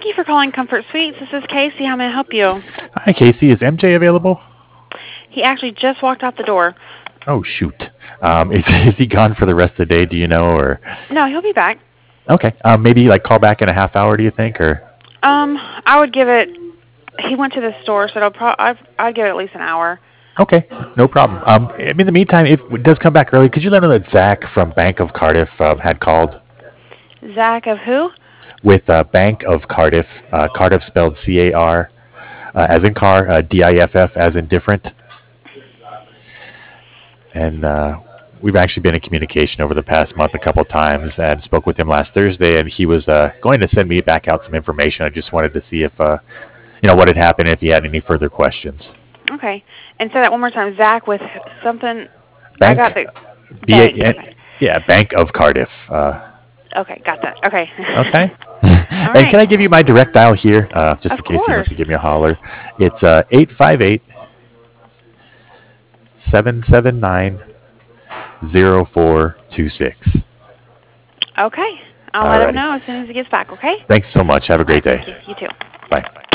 Thank you for calling Comfort Suites. This is Casey. How may I help you? Hi, Casey. Is MJ available? He actually just walked out the door. Oh, shoot. Is he gone for the rest of the day? Do you know? Or No, he'll be back. okay, maybe like call back in a half hour. Do you think? Or I would give it. He went to the store, so I'd give it at least an hour. okay, no problem. In the meantime, if it does come back early, could you let him know that Zach from Bank of Cardiff had called Zach of who? with Bank of Cardiff, Cardiff spelled CAR, as in car, DIFF as in different, and we've actually been in communication over the past month a couple times, and spoke with him last Thursday, and he was going to send me back out some information. I just wanted to see if what had happened, if he had any further questions. Okay. And say that one more time. Zach with something. I Bank, got the bank. B-A, Okay. yeah, Bank of Cardiff. Okay, got that. Okay. Okay. All And right. can I give you my direct dial here, just Of in case he wants course. to give me a holler? It's 858-779-0426. Okay. I'll let him Alrighty. know as soon as he gets back. Okay. Thanks so much. Have a All great right. day. Thank you. You too. Bye.